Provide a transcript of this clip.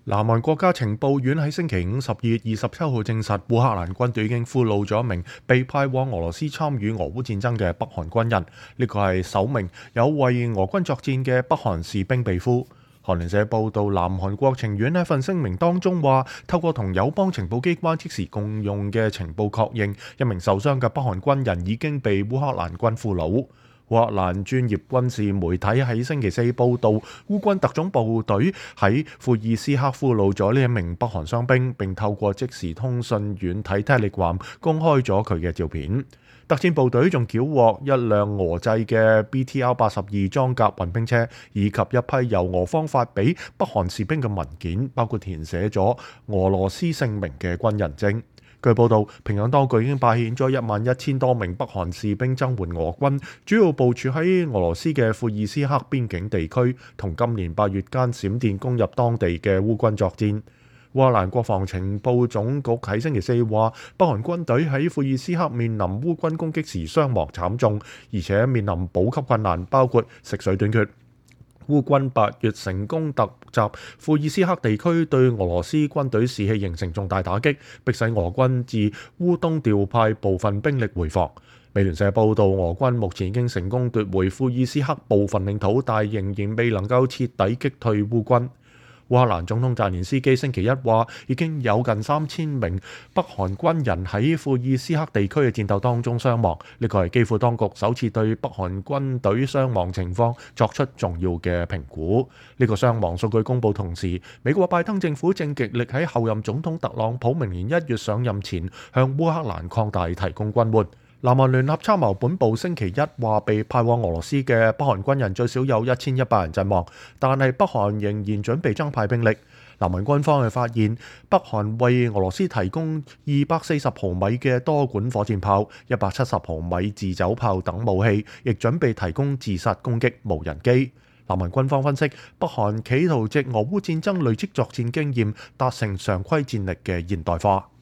南韓國家情報院喺星期五12月27號證實，烏克蘭軍隊已經俘虜咗一名被派往俄羅斯參與俄烏戰爭嘅北韓軍人。呢個係首名有為俄軍作戰嘅北韓士兵被俘。韓聯社報道，南韓國情院喺份聲明當中話，透過同友邦情報機關即時共用嘅情報確認，一名受傷嘅北韓軍人已經被烏克蘭軍俘虜。烏克蘭專業軍事媒體喺星期四報導，烏軍特種部隊喺庫爾斯克俘虜咗呢一名北韓傷兵，並透過即時通訊軟體 Telegram 公開咗佢嘅照片。特戰部隊仲繳獲一輛俄製嘅 BTR-82裝甲運兵車，以及一批由俄方發俾北韓士兵嘅文件，包括填寫咗俄羅斯姓名嘅軍人證。據報道，平壤當局已經派遣咗11000多名北韓士兵增援俄軍，主要部署喺俄羅斯嘅庫爾斯克邊境地區，同今年8月間閃電攻入當地嘅烏軍作戰。烏克蘭國防情報總局喺星期四話，北韓軍隊喺庫爾斯克面臨烏軍攻擊時傷亡慘重，而且面臨補給困難，包括食水短缺。烏軍8月成功突襲庫爾斯克地區，對俄羅斯軍隊士氣形成重大打擊，迫使俄軍自烏東調派部分兵力回防。美聯社報道，俄軍目前已經成功奪回庫爾斯克部分領土，但仍然未能夠徹底擊退烏軍。烏克蘭總統澤連斯基星期一話，已經有近3000名北韓軍人喺庫爾斯克地區嘅戰鬥當中傷亡。呢個係基輔當局首次對北韓軍隊傷亡情況作出重要嘅評估。呢個傷亡數據公佈同時，美國拜登政府正極力喺後任總統特朗普明年1月上任前向烏克蘭擴大提供軍援。南韓聯合參謀本部星期一話，被派往俄羅斯嘅北韓軍人最少有1100人陣亡，但係北韓仍然準備增派兵力。南韓軍方係發現，北韓為俄羅斯提供240毫米嘅多管火箭炮、170毫米自走炮等武器，亦準備提供自殺攻擊無人機。南韓軍方分析，北韓企圖藉俄烏戰爭累積作戰經驗，達成常規戰力嘅現代化。